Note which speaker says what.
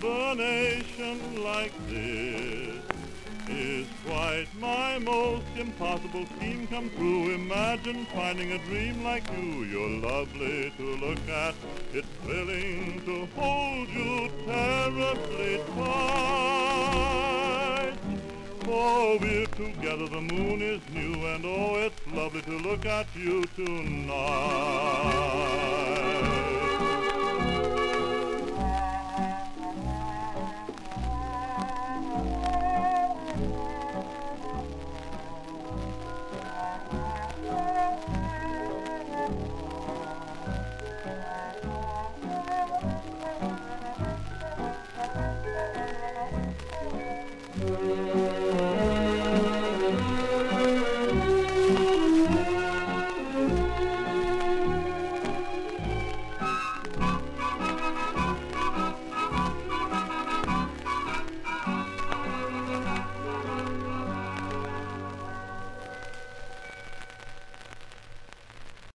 Speaker 1: combination like this is quite my most impossible scheme come true. Imagine finding a dream like you. You're lovely to look at. It's thrilling to hold you terribly tight. For we're together, the moon is new, and oh, it's lovely to look at you tonight.